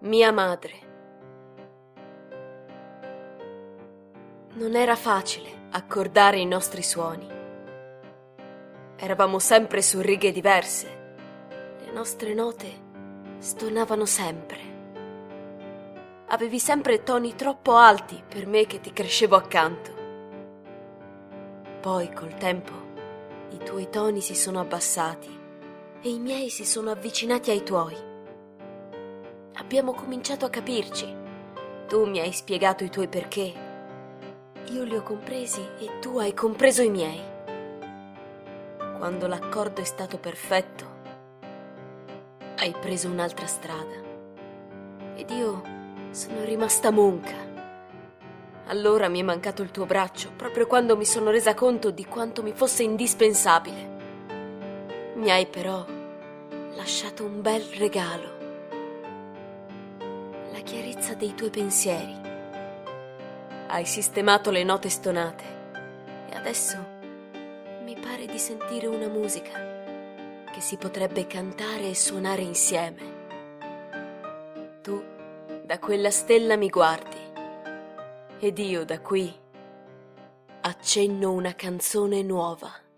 Mia madre. Non era facile accordare i nostri suoni. Eravamo sempre su righe diverse. Le nostre note stonavano sempre. Avevi sempre toni troppo alti per me che ti crescevo accanto. Poi, col tempo, i tuoi toni si sono abbassati e i miei si sono avvicinati ai tuoi. Abbiamo cominciato a capirci. Tu mi hai spiegato i tuoi perché. Io li ho compresi e tu hai compreso i miei. Quando l'accordo è stato perfetto, hai preso un'altra strada. Ed io sono rimasta monca. Allora mi è mancato il tuo braccio, proprio quando mi sono resa conto di quanto mi fosse indispensabile. Mi hai però lasciato un bel regalo. La chiarezza dei tuoi pensieri. Hai sistemato le note stonate e adesso mi pare di sentire una musica che si potrebbe cantare e suonare insieme. Tu da quella stella mi guardi ed io da qui accenno una canzone nuova.